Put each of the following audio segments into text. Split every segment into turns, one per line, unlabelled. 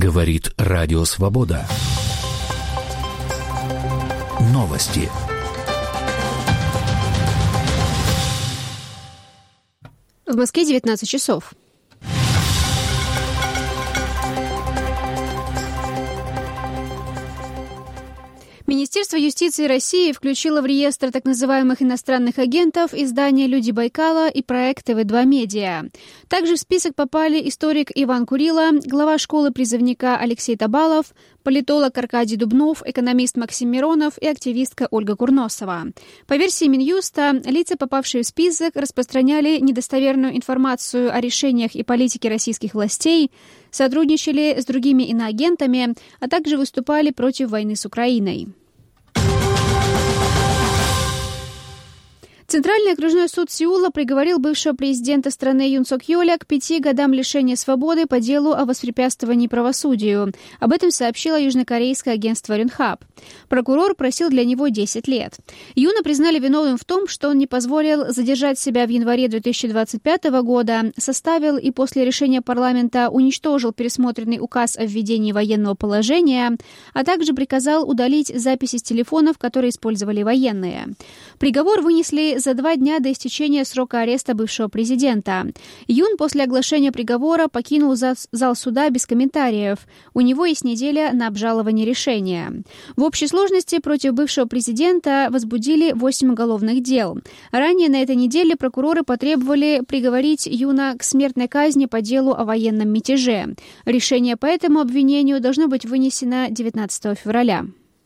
Говорит Радио Свобода. Новости.
В Москве 19 часов. Министерство юстиции России включило в реестр так называемых иностранных агентов издания «Люди Байкала» и проект ТВ2 Медиа. Также в список попали историк Иван Курила, глава школы призывника Алексей Табалов, политолог Аркадий Дубнов, экономист Максим Миронов и активистка Ольга Курносова. По версии Минюста, лица, попавшие в список, распространяли недостоверную информацию о решениях и политике российских властей, сотрудничали с другими иноагентами, а также выступали против войны с Украиной. Центральный окружной суд Сеула приговорил бывшего президента страны Юн Сок Йоля к 5 годам лишения свободы по делу о воспрепятствовании правосудию. Об этом сообщило южнокорейское агентство Рюнхаб. Прокурор просил для него 10 лет. Юна признали виновным в том, что он не позволил задержать себя в январе 2025 года, составил и после решения парламента уничтожил пересмотренный указ о введении военного положения, а также приказал удалить записи с телефонов, которые использовали военные. Приговор вынесли за 2 дня до истечения срока ареста бывшего президента. Юн после оглашения приговора покинул зал суда без комментариев. У него есть неделя на обжалование решения. В общей сложности против бывшего президента возбудили 8 уголовных дел. Ранее на этой неделе прокуроры потребовали приговорить Юна к смертной казни по делу о военном мятеже. Решение по этому обвинению должно быть вынесено 19 февраля.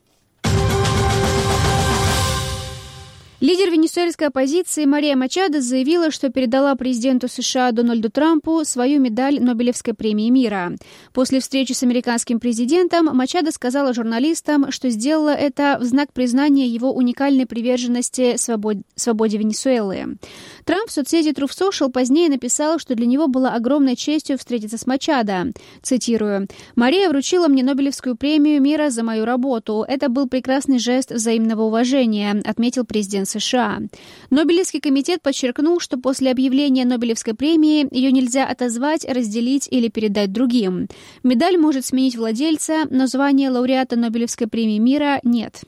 Лидер венесуэльской оппозиции Мария Мачадо заявила, что передала президенту США Дональду Трампу свою медаль Нобелевской премии мира. После встречи с американским президентом Мачадо сказала журналистам, что сделала это в знак признания его уникальной приверженности свободе Венесуэлы. Трамп в соцсети Truth Social позднее написал, что для него было огромной честью встретиться с Мачадо. Цитирую: «Мария вручила мне Нобелевскую премию мира за мою работу. Это был прекрасный жест взаимного уважения», отметил президент США. Нобелевский комитет подчеркнул, что после объявления Нобелевской премии ее нельзя отозвать, разделить или передать другим. Медаль может сменить владельца, но звания лауреата Нобелевской премии мира нет.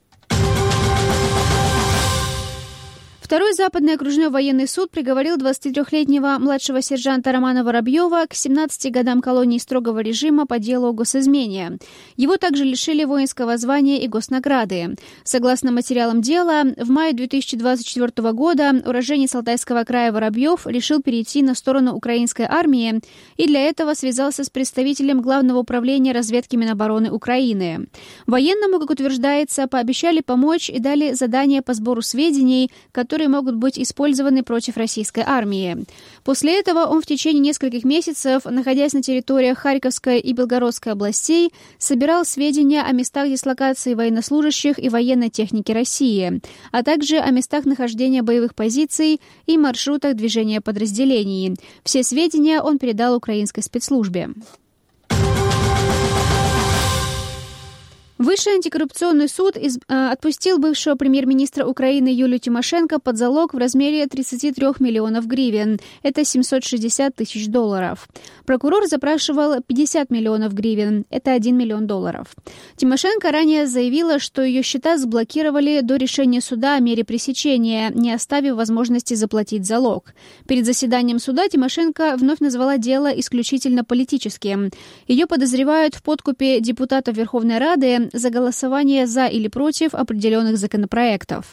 Второй Западный окружной военный суд приговорил 23-летнего младшего сержанта Романа Воробьева к 17 годам колонии строгого режима по делу о госизмене. Его также лишили воинского звания и госнаграды. Согласно материалам дела, в мае 2024 года уроженец Алтайского края Воробьев решил перейти на сторону украинской армии и для этого связался с представителем Главного управления разведки Минобороны Украины. Военному, как утверждается, пообещали помочь и дали задание по сбору сведений, которые могут быть использованы против российской армии. После этого он в течение нескольких месяцев, находясь на территориях Харьковской и Белгородской областей, собирал сведения о местах дислокации военнослужащих и военной техники России, а также о местах нахождения боевых позиций и маршрутах движения подразделений. Все сведения он передал украинской спецслужбе. Высший антикоррупционный суд отпустил бывшего премьер-министра Украины Юлию Тимошенко под залог в размере 33 миллионов гривен. Это $760 тысяч. Прокурор запрашивал 50 миллионов гривен. Это $1 миллион. Тимошенко ранее заявила, что ее счета заблокировали до решения суда о мере пресечения, не оставив возможности заплатить залог. Перед заседанием суда Тимошенко вновь назвала дело исключительно политическим. Ее подозревают в подкупе депутатов Верховной Рады за голосование за или против определенных законопроектов.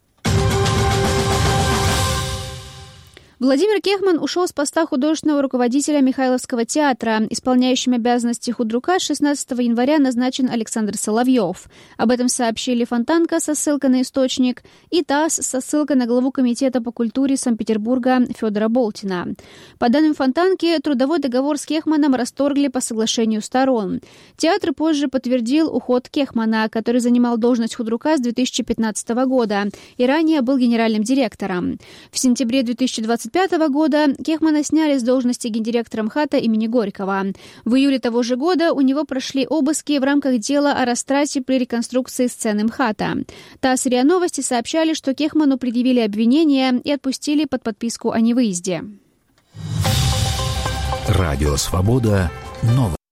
Владимир Кехман ушел с поста художественного руководителя Михайловского театра. Исполняющим обязанности худрука с 16 января назначен Александр Соловьев. Об этом сообщили Фонтанка со ссылкой на источник и ТАСС со ссылкой на главу Комитета по культуре Санкт-Петербурга Федора Болтина. По данным Фонтанки, трудовой договор с Кехманом расторгли по соглашению сторон. Театр позже подтвердил уход Кехмана, который занимал должность худрука с 2015 года и ранее был генеральным директором. В сентябре 2025 года Кехмана сняли с должности гендиректора МХАТа имени Горького. В июле того же года у него прошли обыски в рамках дела о растрате при реконструкции сцены МХАТа. ТАСС и РИА Новости сообщали, что Кехману предъявили обвинения и отпустили под подписку о невыезде.
Радио Свобода. Новости.